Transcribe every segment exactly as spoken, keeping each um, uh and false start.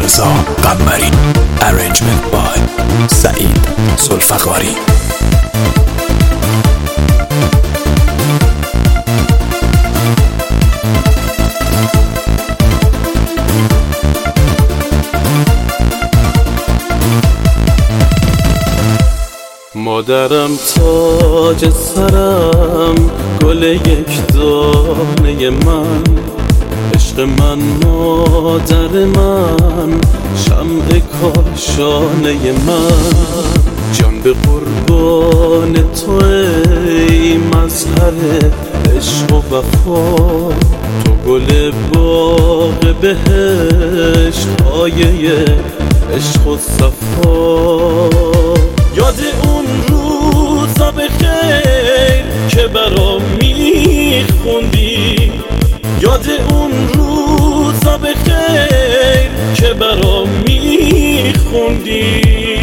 رضا قمری. Arrangement by سعید ذوالفقاری. مادرم تاج سرم، گل یک دانه من، عشق من مادر من، شمع کاشانه من. جان به قربان تو ای مظهر عشق و وفا، تو گل باغ بهشت، آیه عشق و صفا. یاد اون روزا بخیر که برام میخوندی، یاد اون روزا بخیر که برام میخوندی.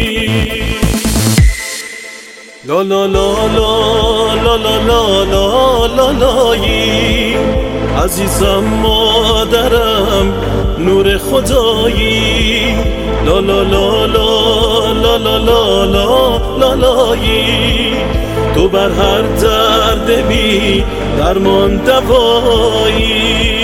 لا لا لا لا لا لا لا لا لا لایی، عزیزم مادرم نور خدایی. لا لا لا لا لا لا لا لا لا لایی، تو بر هر درد بی درمان دوایی.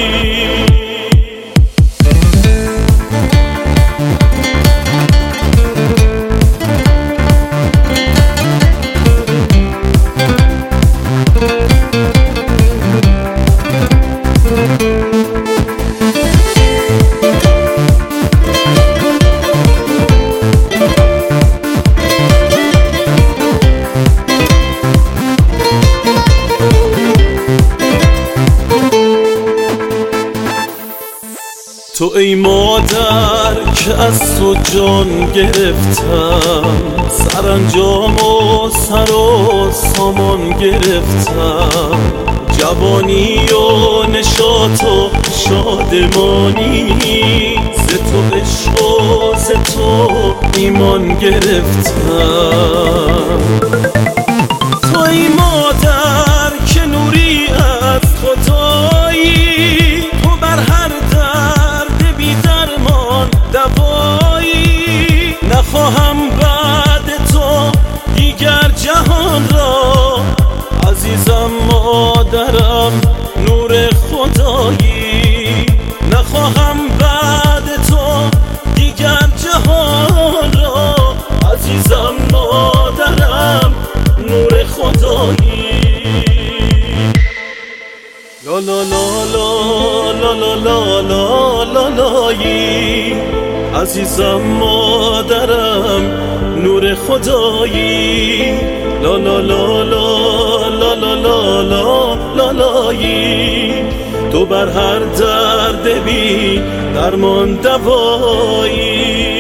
تو ای مادر که از تو جان گرفتم، سرانجام و سر و سامان گرفتم. جوانی و نشاط و شادمانی، ز تو عشق و ز تو ایمان گرفتم. تو ای مادر که نوری از خدایی، تو بر هر دوایی. نخواهم بعد تو دیگر جهان را، عزیزم مادرم نور خدایی. نخواهم بعد تو دیگر جهان را، عزیزم مادرم نور خدایی. لا لا لا لا لا لا لا لا لایی، عزیزم مادرم نور خدایی. لا لا لا لا لا لا لا لا لا لایی، تو بر هر درد بی درمان دوایی.